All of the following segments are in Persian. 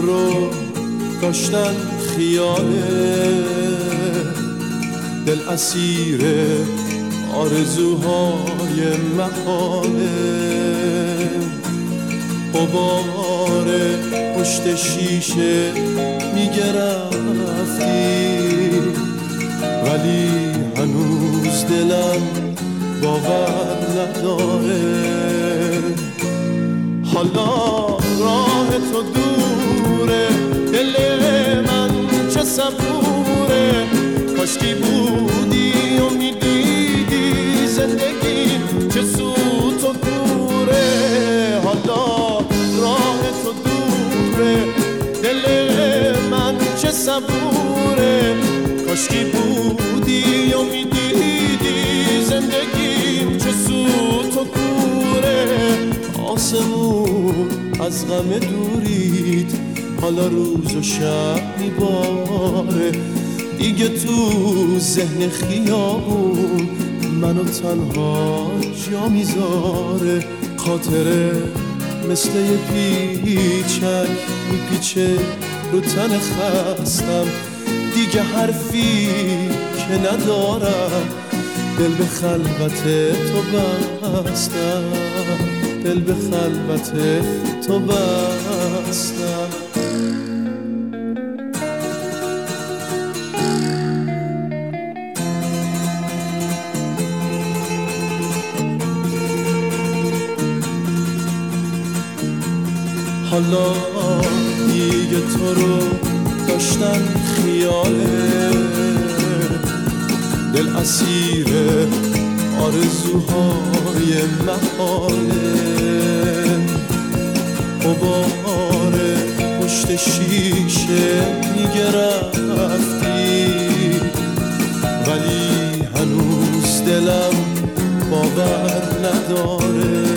رو داشتن خیاله، دل اسیر آرزوهای محاله. غبار پشت شیشه میگه رفتی، ولی هنوز دلم باور نداره. حالا راه تو دوره، دل من چه صبوره. کاشکی بودی و میدیدی زندگی چه سوت و کوره. حالا راه تو دوره، دل من چه صبوره. کاشکی بودی و میدیدی زندگی چه سوت و کوره. آسمون از غم دورید، حالا روز و شب میباره. دیگه تو ذهن خیابون منو تنها جا میذاره. خاطره مثل یه پیچک میپیچه رو تن خستم. دیگه حرفی که ندارم، دل به خلوت تو بستم، دل به خلوت تو بستم. حالا دیگه تو رو داشتن خیاله، دل اسیر آرزوهای محاله. غبار پشت شیشه میگه رفتی، ولی هنوز دلم باور نداره.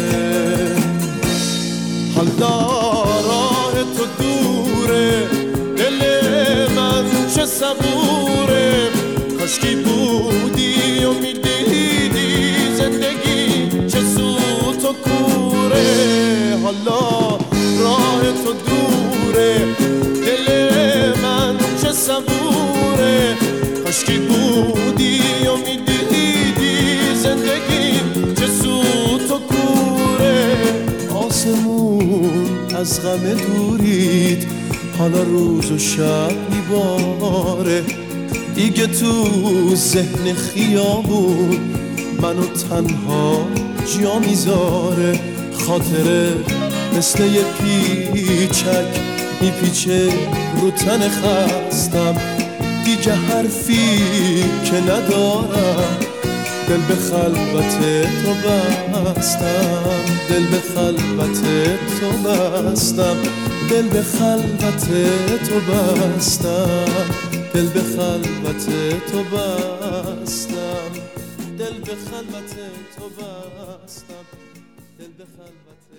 حالا راه تو دوره، دل من چه صبوره. کاشکی بودی و میدیدی زندگی چه سوت و کوره. حالا راه تو دوره، دل من چه صبوره. کاشکی بودی و میدیدی زندگی چه سوت و کوره. آسمون از غم دورید، حالا روز و شب میباره. دیگه تو ذهن خیابون منو تنها جا میذاره. خاطره مثل یه پیچک میپیچه رو تن خستم. دیگه حرفی که ندارم، دل به خلوت تو بستم، دل به خلوت تو بستم، دل به خلوت تو بستم، دل به خلوت تو بستم، دل به خلوت تو بستم، دل به خلوت